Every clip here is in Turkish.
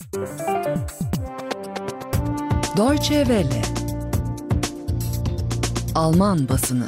Deutsche Welle. Alman basını.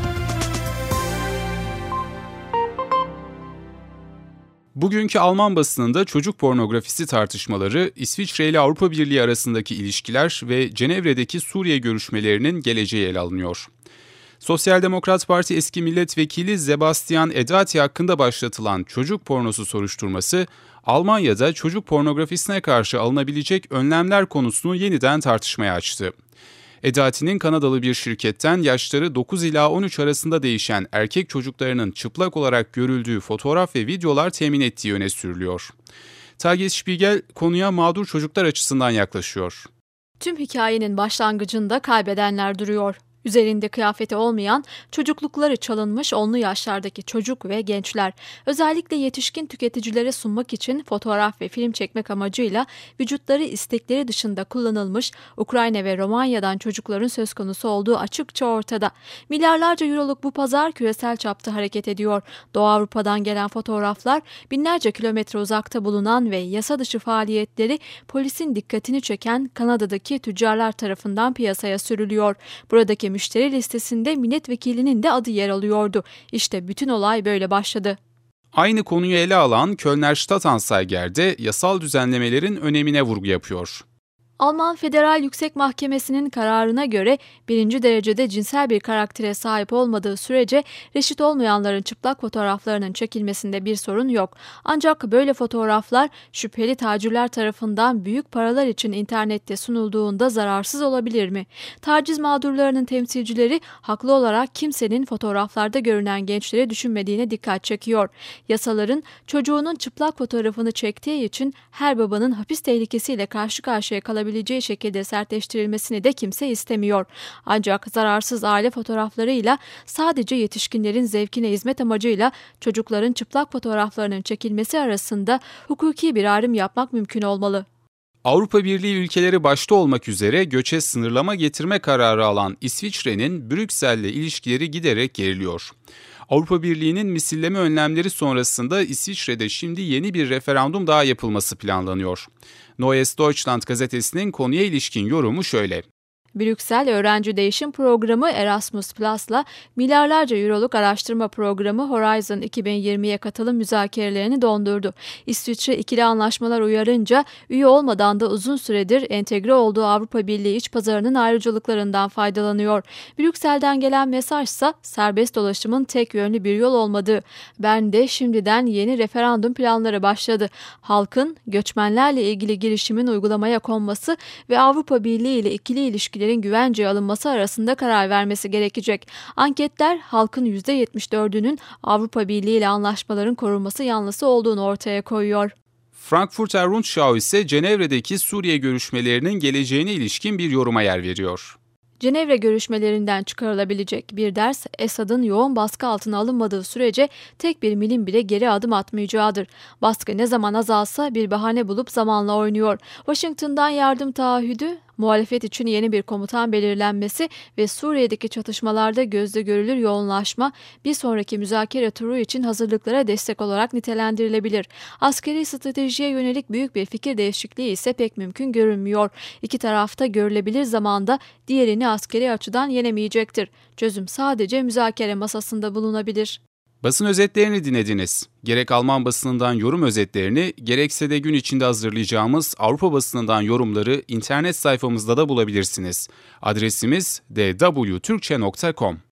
Bugünkü Alman basınında çocuk pornografisi tartışmaları, İsviçre ile Avrupa Birliği arasındaki ilişkiler ve Cenevre'deki Suriye görüşmelerinin geleceği ele alınıyor. Sosyal Demokrat Parti eski milletvekili Sebastian Edati hakkında başlatılan çocuk pornosu soruşturması, Almanya'da çocuk pornografisine karşı alınabilecek önlemler konusunu yeniden tartışmaya açtı. Edati'nin Kanadalı bir şirketten yaşları 9 ila 13 arasında değişen erkek çocuklarının çıplak olarak görüldüğü fotoğraf ve videolar temin ettiği öne sürülüyor. Tagesspiegel konuya mağdur çocuklar açısından yaklaşıyor. Tüm hikayenin başlangıcında kaybedenler duruyor. Üzerinde kıyafeti olmayan, çocuklukları çalınmış onlu yaşlardaki çocuk ve gençler, özellikle yetişkin tüketicilere sunmak için fotoğraf ve film çekmek amacıyla vücutları istekleri dışında kullanılmış Ukrayna ve Romanya'dan çocukların söz konusu olduğu açıkça ortada. Milyarlarca euroluk bu pazar küresel çapta hareket ediyor. Doğu Avrupa'dan gelen fotoğraflar binlerce kilometre uzakta bulunan ve yasa dışı faaliyetleri polisin dikkatini çeken Kanada'daki tüccarlar tarafından piyasaya sürülüyor. Buradaki müşteri listesinde milletvekilinin de adı yer alıyordu. İşte bütün olay böyle başladı. Aynı konuyu ele alan Kölner Stadtanzeiger'de yasal düzenlemelerin önemine vurgu yapıyor. Alman Federal Yüksek Mahkemesi'nin kararına göre birinci derecede cinsel bir karaktere sahip olmadığı sürece reşit olmayanların çıplak fotoğraflarının çekilmesinde bir sorun yok. Ancak böyle fotoğraflar şüpheli tacirler tarafından büyük paralar için internette sunulduğunda zararsız olabilir mi? Taciz mağdurlarının temsilcileri haklı olarak kimsenin fotoğraflarda görünen gençleri düşünmediğine dikkat çekiyor. Yasaların çocuğunun çıplak fotoğrafını çektiği için her babanın hapis tehlikesiyle karşı karşıya kalabileceği şekilde sertleştirilmesini de kimse istemiyor. Ancak zararsız aile fotoğraflarıyla sadece yetişkinlerin zevkine hizmet amacıyla çocukların çıplak fotoğraflarının çekilmesi arasında hukuki bir ayrım yapmak mümkün olmalı. Avrupa Birliği ülkeleri başta olmak üzere göçe sınırlama getirme kararı alan İsviçre'nin Brüksel'le ilişkileri giderek geriliyor. Avrupa Birliği'nin misilleme önlemleri sonrasında İsviçre'de şimdi yeni bir referandum daha yapılması planlanıyor. Neues Deutschland gazetesinin konuya ilişkin yorumu şöyle. Brüksel öğrenci değişim programı Erasmus Plus'la milyarlarca euroluk araştırma programı Horizon 2020'ye katılım müzakerelerini dondurdu. İsviçre ikili anlaşmalar uyarınca üye olmadan da uzun süredir entegre olduğu Avrupa Birliği iç pazarının ayrıcalıklarından faydalanıyor. Brüksel'den gelen mesajsa serbest dolaşımın tek yönlü bir yol olmadığı. Bern'de şimdiden yeni referandum planları başladı. Halkın göçmenlerle ilgili girişimin uygulamaya konması ve Avrupa Birliği ile ikili ilişkileri güvenceye alınması arasında karar vermesi gerekecek. Anketler halkın %74'ünün Avrupa Birliği ile anlaşmaların korunması yanlısı olduğunu ortaya koyuyor. Frankfurter Rundschau ise Cenevre'deki Suriye görüşmelerinin geleceğine ilişkin bir yoruma yer veriyor. Cenevre görüşmelerinden çıkarılabilecek bir ders, Esad'ın yoğun baskı altına alınmadığı sürece tek bir milim bile geri adım atmayacağıdır. Baskı ne zaman azalsa bir bahane bulup zamanla oynuyor. Washington'dan yardım taahhüdü, muhalefet için yeni bir komutan belirlenmesi ve Suriye'deki çatışmalarda gözle görülür yoğunlaşma bir sonraki müzakere turu için hazırlıklara destek olarak nitelendirilebilir. Askeri stratejiye yönelik büyük bir fikir değişikliği ise pek mümkün görünmüyor. İki tarafta görülebilir zamanda diğerini askeri açıdan yenemeyecektir. Çözüm sadece müzakere masasında bulunabilir. Basın özetlerini dinlediniz. Gerek Alman basınından yorum özetlerini, gerekse de gün içinde hazırlayacağımız Avrupa basınından yorumları internet sayfamızda da bulabilirsiniz. Adresimiz dwturkce.com.